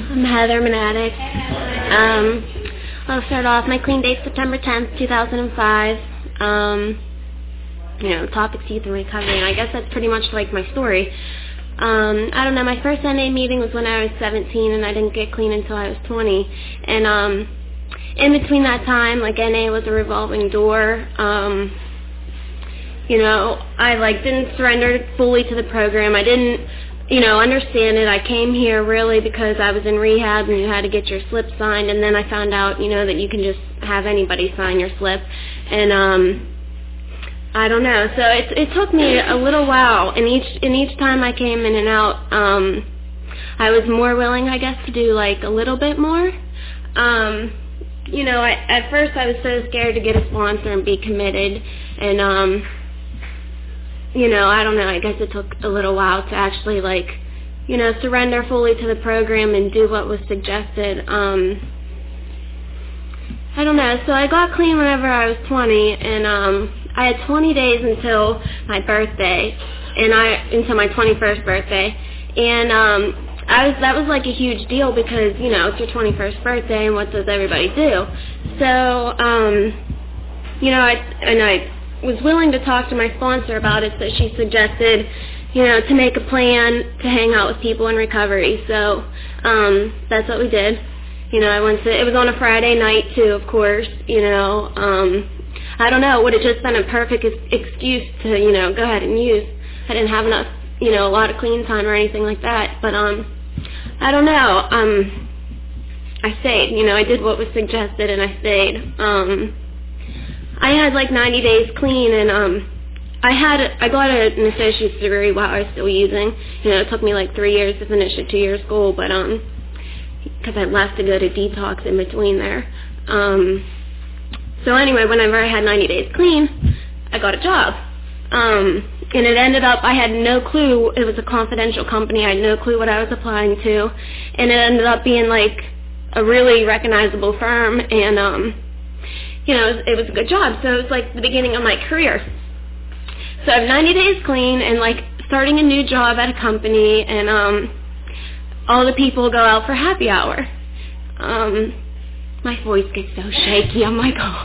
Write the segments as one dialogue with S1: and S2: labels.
S1: I'm Heather, I'm an addict. I'll start off. My clean date's September 10th, 2005. Topics, youth, and recovery, and I guess that's pretty much like my story. I don't know, my first NA meeting was when I was 17, and I didn't get clean until I was 20. And in between that time, like, NA was a revolving door. I didn't surrender fully to the program. I didn't understand it. I came here really because I was in rehab and you had to get your slip signed, and then I found out, that you can just have anybody sign your slip. And I don't know. So it took me a little while, and each time I came in and out, I was more willing, I guess, to do like a little bit more. At first I was so scared to get a sponsor and be committed, and I don't know, I guess it took a little while to actually, surrender fully to the program and do what was suggested. I don't know, so I got clean whenever I was 20, and I had 20 days until my birthday, until my 21st birthday, and that was like a huge deal because, it's your 21st birthday, and what does everybody do? So, I was willing to talk to my sponsor about it, so she suggested, to make a plan to hang out with people in recovery. So that's what we did. I went to, it was on a Friday night too, of course. I don't know, it would have just been a perfect excuse to, go ahead and use. I didn't have enough, a lot of clean time or anything like that. But I don't know. I stayed. I did what was suggested, and I stayed. I had 90 days clean, and I got an associate's degree while I was still using. It took me 3 years to finish a 2-year school, but because I left to go to detox in between there. So anyway, whenever I had 90 days clean, I got a job. And it ended up, I had no clue. It was a confidential company. I had no clue what I was applying to, and it ended up being a really recognizable firm, and it was a good job. So it was the beginning of my career. So I have 90 days clean and starting a new job at a company, and all the people go out for happy hour. My voice gets so shaky. I'm like, oh.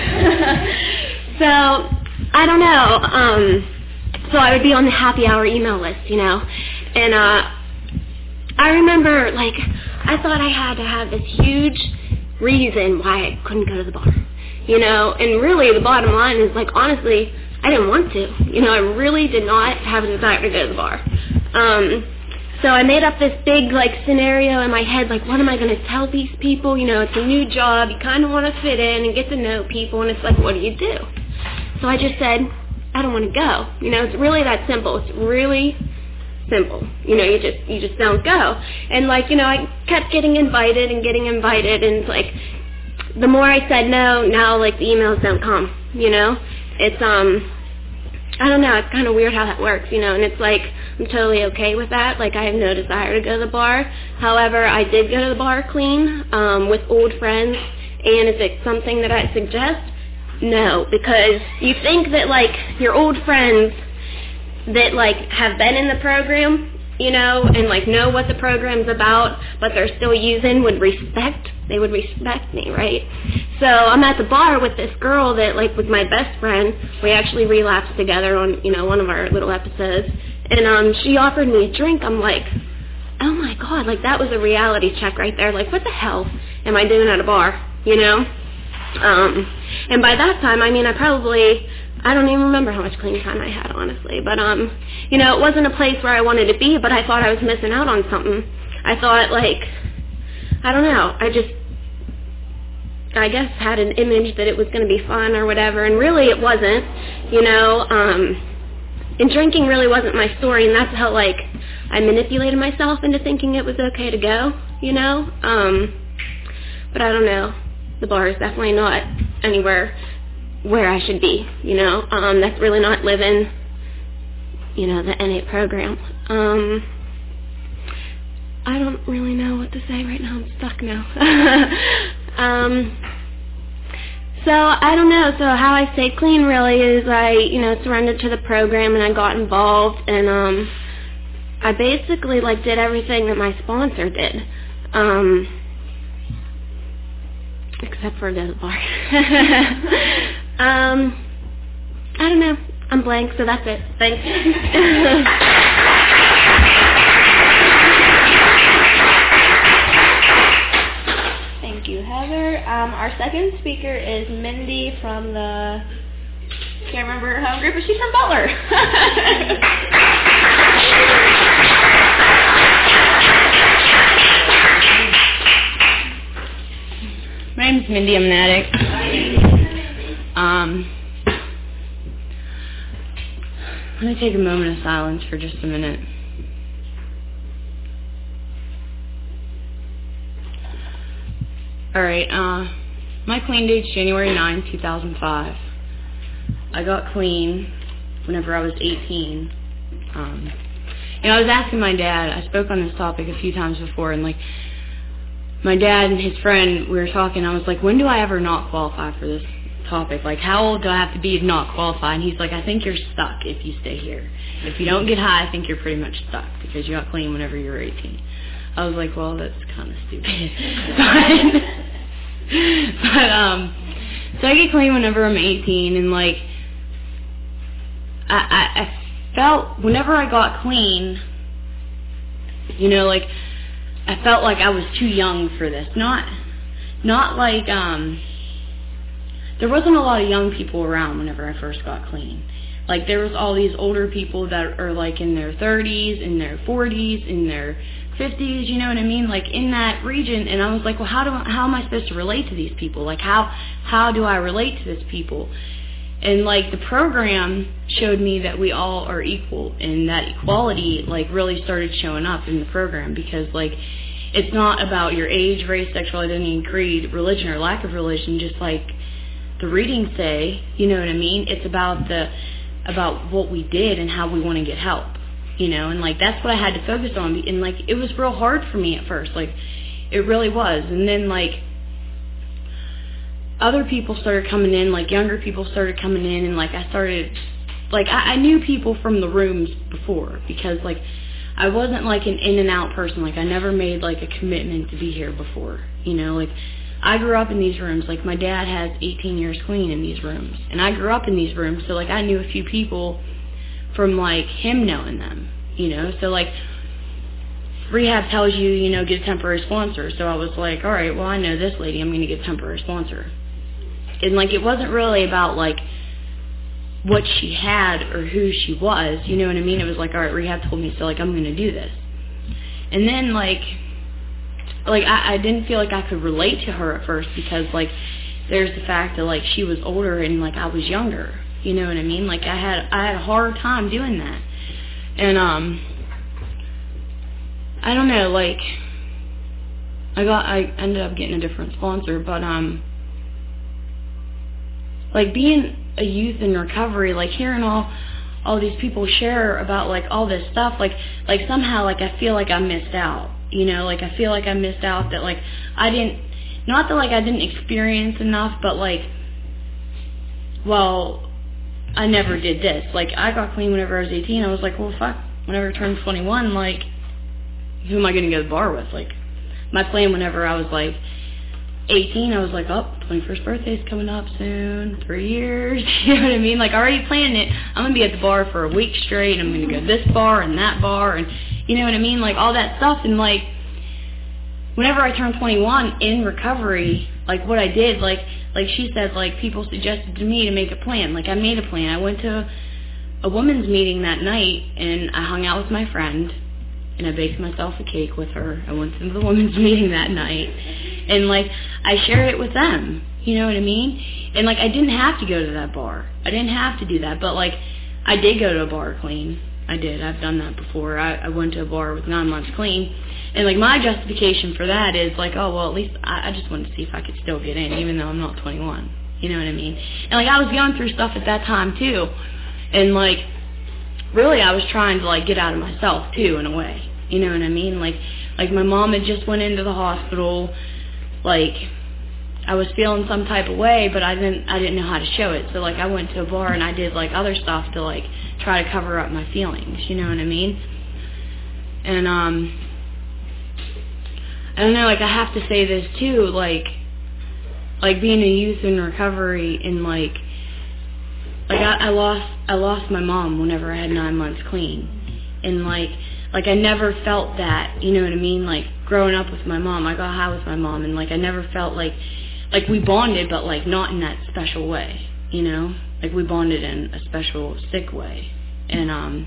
S1: So I don't know. So I would be on the happy hour email list, and I remember I thought I had to have this huge reason why I couldn't go to the bar. And really the bottom line is, honestly, I didn't want to. I really did not have a desire to go to the bar. So I made up this big, scenario in my head, what am I going to tell these people? It's a new job. You kind of want to fit in and get to know people, and it's what do you do? So I just said, I don't want to go. It's really that simple. It's really simple. You just don't go. And, I kept getting invited, and it's the more I said no, now, the emails don't come, It's, I don't know, it's kind of weird how that works, and it's I'm totally okay with that. I have no desire to go to the bar. However, I did go to the bar clean, with old friends, and is it something that I suggest? No, because you think that, your old friends that, have been in the program, and, know what the program's about, but they're still using, they would respect me, right? So I'm at the bar with this girl that, was my best friend. We actually relapsed together on, one of our little episodes. And she offered me a drink. I'm like, oh, my God, that was a reality check right there. What the hell am I doing at a bar, And by that time, I don't even remember how much clean time I had, honestly. But, it wasn't a place where I wanted to be, but I thought I was missing out on something. I thought, I don't know. I guess had an image that it was going to be fun or whatever, and really it wasn't, and drinking really wasn't my story, and that's how, I manipulated myself into thinking it was okay to go, but I don't know. The bar is definitely not anywhere where I should be, that's really not living, the NA program. I don't really know what to say right now. I'm stuck now. So I don't know. So how I stayed clean really is I, surrendered to the program, and I got involved, and I basically did everything that my sponsor did. Except for the bar. I don't know. I'm blank, so that's it. Thanks.
S2: Thank you, Heather. Our second speaker is Mindy from the, can't remember her home group, but she's from Butler.
S3: My name's Mindy. I'm an addict. I'm going to take a moment of silence for just a minute. Alright, my clean date's January 9, 2005. I got clean whenever I was 18. I was asking my dad, I spoke on this topic a few times before, and my dad and his friend, we were talking, I was like, when do I ever not qualify for this topic? How old do I have to be to not qualify? And he's like, I think you're stuck if you stay here. If you don't get high, I think you're pretty much stuck because you got clean whenever you were 18. I was like, well, that's kind of stupid. So I get clean whenever I'm 18, and I felt, whenever I got clean, I felt like I was too young for this. Not there wasn't a lot of young people around whenever I first got clean. There was all these older people that are in their 30s, in their 40s, in their 50s, you know what I mean? In that region, and I was like, well, how am I supposed to relate to these people? How do I relate to this people? And the program showed me that we all are equal, and that equality really started showing up in the program, because it's not about your age, race, sexual identity, and creed, religion or lack of religion, just the readings say, you know what I mean? It's about what we did and how we want to get help, and that's what I had to focus on, and it was real hard for me at first, it really was. And then other people started coming in, younger people started coming in, and I started, I knew people from the rooms before, because I wasn't an in and out person. I never made a commitment to be here before, I grew up in these rooms. My dad has 18 years clean in these rooms, and I grew up in these rooms, so I knew a few people from him knowing them, so rehab tells you, get a temporary sponsor. So I was like, all right, well, I know this lady, I'm going to get a temporary sponsor. And it wasn't really about what she had or who she was, you know what I mean? It was all right, rehab told me, so I'm going to do this. And then I didn't feel I could relate to her at first, because there's the fact that she was older and I was younger, you know what I mean? I had a hard time doing that. And I don't know, I ended up getting a different sponsor, but being a youth in recovery, hearing all these people share about all this stuff, somehow I feel I missed out, I feel I missed out, that I didn't, not that I didn't experience enough, but well, I never did this. I got clean whenever I was 18. I was like, well, fuck, whenever I turned 21, who am I going to go to the bar with? My plan whenever I was 18, I was like, oh, 21st birthday's coming up soon, 3 years, you know what I mean? Already planning it. I'm going to be at the bar for a week straight, I'm going to go this bar and that bar, and you know what I mean? All that stuff, and whenever I turned 21 in recovery, what I did, she said, people suggested to me to make a plan. I made a plan. I went to a women's meeting that night, and I hung out with my friend, and I baked myself a cake with her. I went to the women's meeting that night, and I shared it with them, you know what I mean? And I didn't have to go to that bar. I didn't have to do that, but I did go to a bar clean. I did. I've done that before. I went to a bar with 9 months clean, and my justification for that is oh, well, at least I just wanted to see if I could still get in, even though I'm not 21. You know what I mean? And I was going through stuff at that time too, and really I was trying to get out of myself too, in a way. You know what I mean? My mom had just went into the hospital. I was feeling some type of way, but I didn't know how to show it. So I went to a bar and I did other stuff to try to cover up my feelings. You know what I mean? And I don't know, like, I have to say this too, like being a youth in recovery, and like I lost my mom whenever I had 9 months clean, and like I never felt that, you know what I mean? Like, growing up with my mom, I got high with my mom, and like I never felt like we bonded, but like not in that special way, you know? Like, we bonded in a special, sick way, and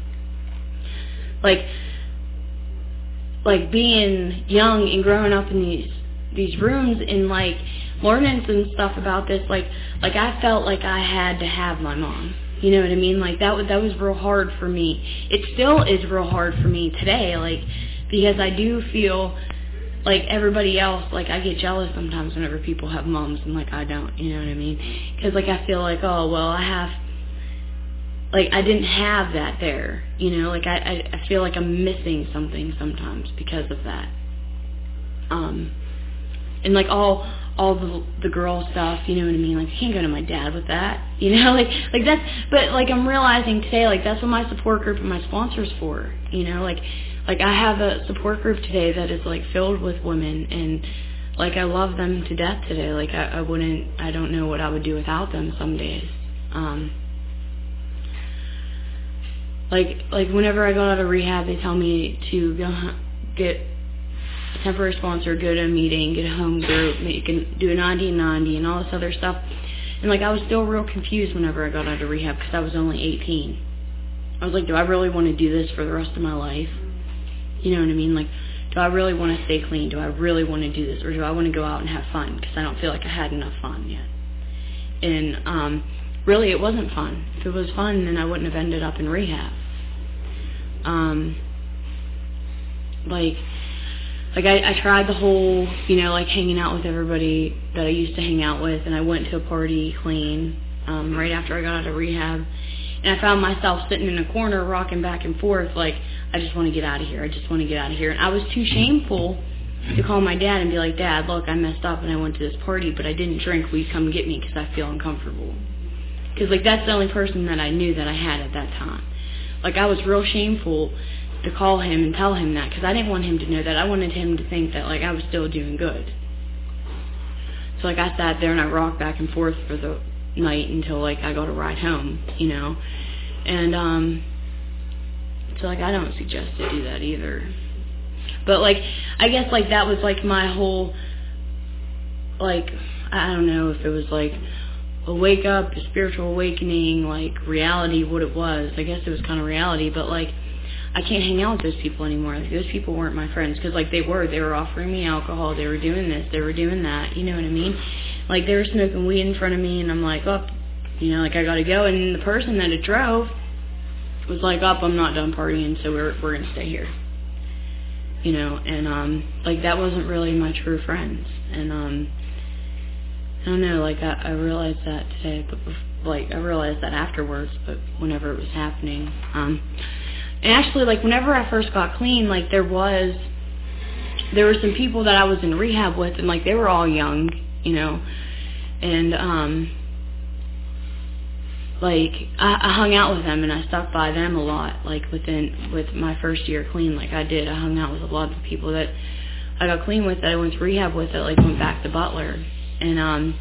S3: like being young and growing up in these rooms and like learning some stuff about this, like I felt like I had to have my mom. You know what I mean? Like, that was real hard for me. It still is real hard for me today, like, because I do feel like everybody else, like, I get jealous sometimes whenever people have moms and like I don't. You know what I mean? Because like I feel like, oh well, I didn't have that there, you know, like I feel like I'm missing something sometimes because of that. And like all the girl stuff, you know what I mean? Like, I can't go to my dad with that, you know, like that's, but like I'm realizing today, like, that's what my support group and my sponsor's for, you know, like I have a support group today that is like filled with women, and like I love them to death today. Like, I don't know what I would do without them some days. Like whenever I go out of rehab, they tell me to go get a temporary sponsor, go to a meeting, get a home group, you can do a 90-90 and all this other stuff. And like, I was still real confused whenever I got out of rehab, because I was only 18. I was like, do I really want to do this for the rest of my life? You know what I mean? Like, do I really want to stay clean? Do I really want to do this? Or do I want to go out and have fun? Because I don't feel like I had enough fun yet. And really, it wasn't fun. If it was fun, then I wouldn't have ended up in rehab. I tried the whole, you know, like, hanging out with everybody that I used to hang out with, and I went to a party clean right after I got out of rehab, and I found myself sitting in a corner rocking back and forth like, I just want to get out of here, I just want to get out of here. And I was too shameful to call my dad and be like, Dad, look, I messed up and I went to this party, but I didn't drink, will you come get me because I feel uncomfortable? Because, like, that's the only person that I knew that I had at that time. Like, I was real shameful to call him and tell him that, because I didn't want him to know that. I wanted him to think that, like, I was still doing good. So, like, I sat there and I rocked back and forth for the night until, like, I got a ride home, you know. And, so, like, I don't suggest to do that either. But, like, I guess, like, that was, like, my whole, like, I don't know if it was, like, a wake up, a spiritual awakening, like, reality, what it was. I guess it was kind of reality, but, like, I can't hang out with those people anymore. Like, those people weren't my friends, because, like, they were offering me alcohol, they were doing this, they were doing that, you know what I mean? Like, they were smoking weed in front of me, and I'm like, oh, you know, like, I gotta go. And the person that it drove was like, oh, I'm not done partying, so we're gonna stay here, you know. And like, that wasn't really my true friends. And I don't know, like, I realized that today, but like, I realized that afterwards, but whenever it was happening. And actually, like, whenever I first got clean, like, there were some people that I was in rehab with, and, like, they were all young, you know, and, like, I hung out with them, and I stuck by them a lot, like, with my first year clean, like, I hung out with a lot of the people that I got clean with, that I went to rehab with, that, like, went back to Butler. And,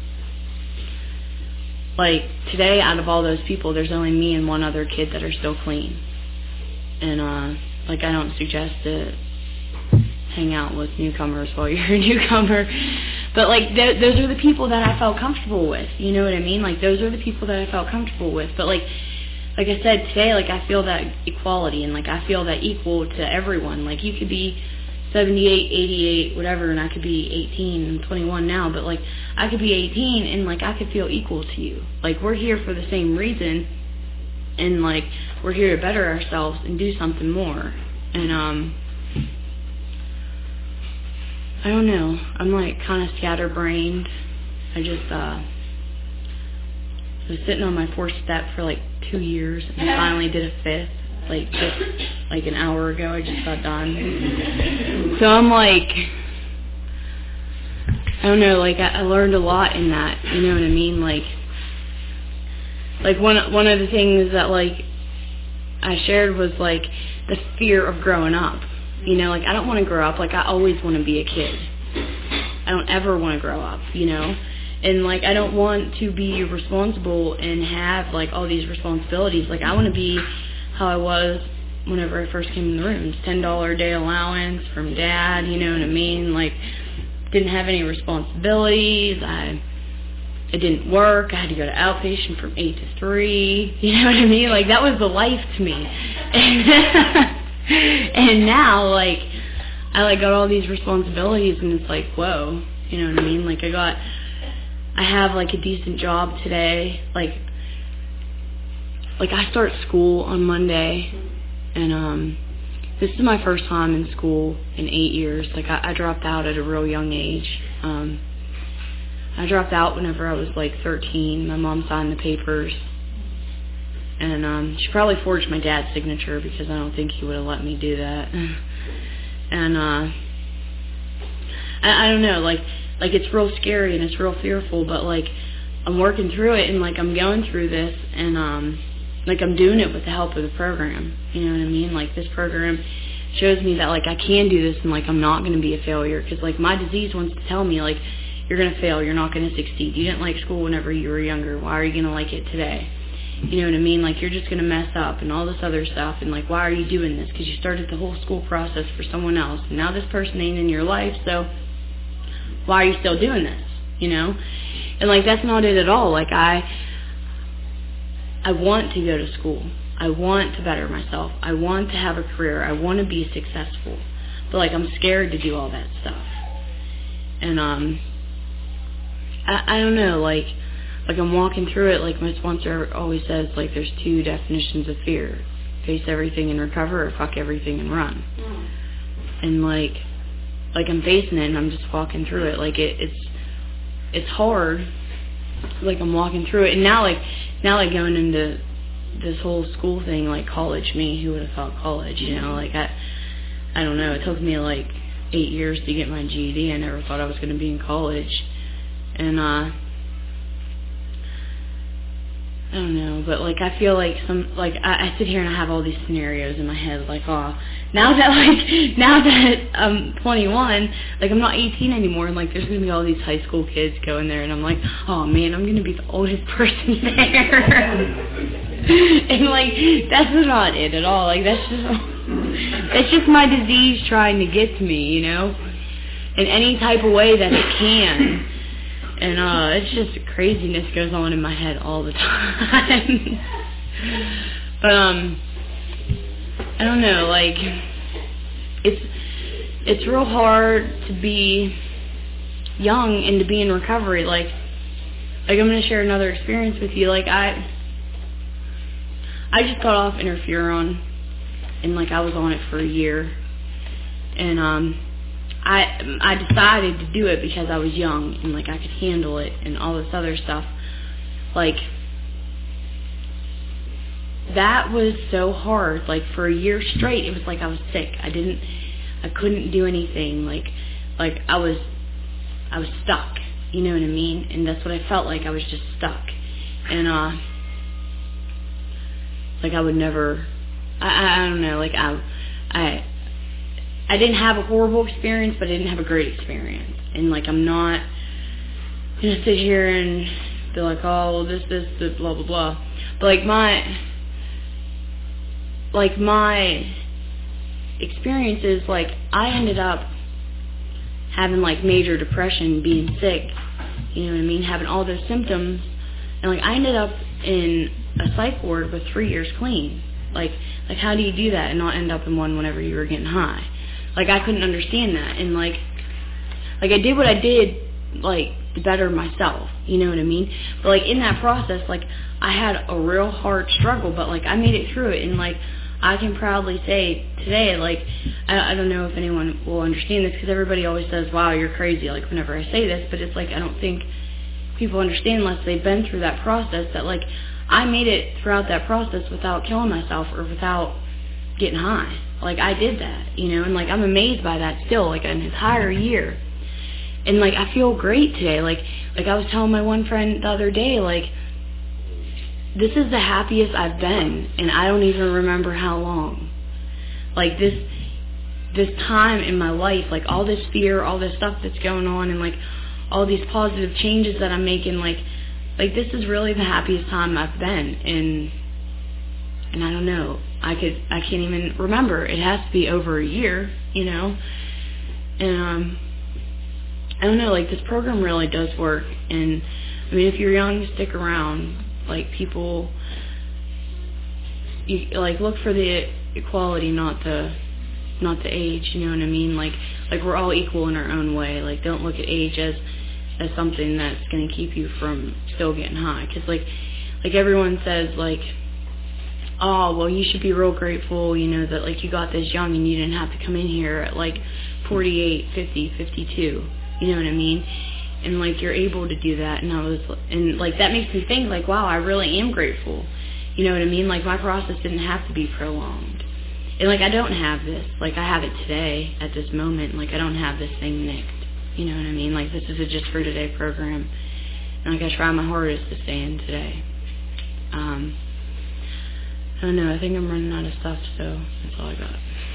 S3: like, today, out of all those people, there's only me and one other kid that are still clean. And, like, I don't suggest to hang out with newcomers while you're a newcomer. But, like, those are the people that I felt comfortable with. You know what I mean? Like, those are the people that I felt comfortable with. But, like I said, today, like, I feel that equality. And, like, I feel that equal to everyone. Like, you could be 78, 88, whatever, and I could be 18 and 21 now. But, like, I could be 18 and, like, I could feel equal to you. Like, we're here for the same reason. And, like, we're here to better ourselves and do something more. And, I don't know. I'm, like, kind of scatterbrained. I just, was sitting on my fourth step for, like, 2 years, and I finally did a fifth. Like, just, like, an hour ago, I just got done. So I'm, like, I don't know, like, I learned a lot in that, you know what I mean? Like, one of the things that, like, I shared was, like, the fear of growing up. You know, like, I don't want to grow up. Like, I always want to be a kid. don't ever want to grow up, you know? And, like, I don't want to be responsible and have, like, all these responsibilities. Like, I want to be how I was whenever I first came in the room. $10 a day allowance from Dad, you know what I mean? Like, didn't have any responsibilities. It didn't work. I had to go to outpatient from 8 to 3. You know what I mean? Like, that was the life to me. And now, like, I, like, got all these responsibilities, and it's like, whoa. You know what I mean? Like, I have, like, a decent job today. Like, I start school on Monday, and, this is my first time in school in 8 years. Like, I dropped out at a real young age. I dropped out whenever I was, like, 13. My mom signed the papers. And she probably forged my dad's signature because I don't think he would have let me do that. And I don't know, like it's real scary and it's real fearful, but, like, I'm working through it, and, like, I'm going through this, and like, I'm doing it with the help of the program. You know what I mean? Like, this program shows me that, like, I can do this, and, like, I'm not going to be a failure, because, like, my disease wants to tell me, like, you're going to fail, you're not going to succeed. You didn't like school whenever you were younger. Why are you going to like it today? You know what I mean? Like, you're just going to mess up and all this other stuff. And, like, why are you doing this? Because you started the whole school process for someone else. And now this person ain't in your life, so why are you still doing this? You know? And, like, that's not it at all. Like, I want to go to school. I want to better myself. I want to have a career. I want to be successful. But, like, I'm scared to do all that stuff. And, I don't know, like I'm walking through it. Like, my sponsor always says, like, there's 2 definitions of fear: face everything and recover, or fuck everything and run. And like I'm facing it, and I'm just walking through it. Like, it's hard. Like, I'm walking through it, and now going into this whole school thing, like, college me, who would have thought college? You know, like, I don't know. It took me like 8 years to get my GED. I never thought I was going to be in college. And, I don't know, but, like, I feel like I sit here and I have all these scenarios in my head, like, oh, now that I'm 21, like, I'm not 18 anymore, and, like, there's going to be all these high school kids going there, and I'm like, oh, man, I'm going to be the oldest person there. And, like, that's not it at all. Like, that's just my disease trying to get to me, you know, in any type of way that it can. And it's just craziness goes on in my head all the time. But I don't know, like, it's real hard to be young and to be in recovery. Like I'm gonna share another experience with you. Like, I just got off interferon, and, like, I was on it for a year, and I decided to do it because I was young and, like, I could handle it and all this other stuff. Like, that was so hard. Like, for a year straight, it was like I was sick. I couldn't do anything. Like I was stuck. You know what I mean? And that's what I felt like. I was just stuck. And like, I would never. I don't know. Like, I didn't have a horrible experience, but I didn't have a great experience. And, like, I'm not going to sit here and be like, oh, well, this, blah, blah, blah. But, like, my experience is, like, I ended up having, like, major depression, being sick, you know what I mean, having all those symptoms. And, like, I ended up in a psych ward with 3 years clean. Like, how do you do that and not end up in one whenever you were getting high? Like, I couldn't understand that. And, like I did what I did, like, to better myself. You know what I mean? But, like, in that process, like, I had a real hard struggle, but, like, I made it through it. And, like, I can proudly say today, like, I don't know if anyone will understand this, because everybody always says, wow, you're crazy, like, whenever I say this. But it's, like, I don't think people understand unless they've been through that process that, like, I made it throughout that process without killing myself or without getting high. Like, I did that, you know, and, like, I'm amazed by that still, like, an entire year. And, like, I feel great today. Like I was telling my one friend the other day, like, this is the happiest I've been, and I don't even remember how long. Like, this, this time in my life, like all this fear, all this stuff that's going on, and like all these positive changes that I'm making, like this is really the happiest time I've been. And I don't know, I can't even remember. It has to be over a year, you know. And I don't know, like this program really does work. And I mean, if you're young, stick around. Like people, you like look for the equality, not the age. You know what I mean? Like we're all equal in our own way. Like don't look at age as something that's going to keep you from still getting high. Because like everyone says, like, oh, well, you should be real grateful, you know, that like you got this young and you didn't have to come in here at like 48, 50, 52. You know what I mean? And like you're able to do that. And like that makes me think like, wow, I really am grateful. You know what I mean? Like my process didn't have to be prolonged. And like I don't have this. Like I have it today at this moment. Like I don't have this thing nicked. You know what I mean? Like this is a Just for Today program. And like I try my hardest to stay in today. I don't know. I think I'm running out of stuff, so that's all I got.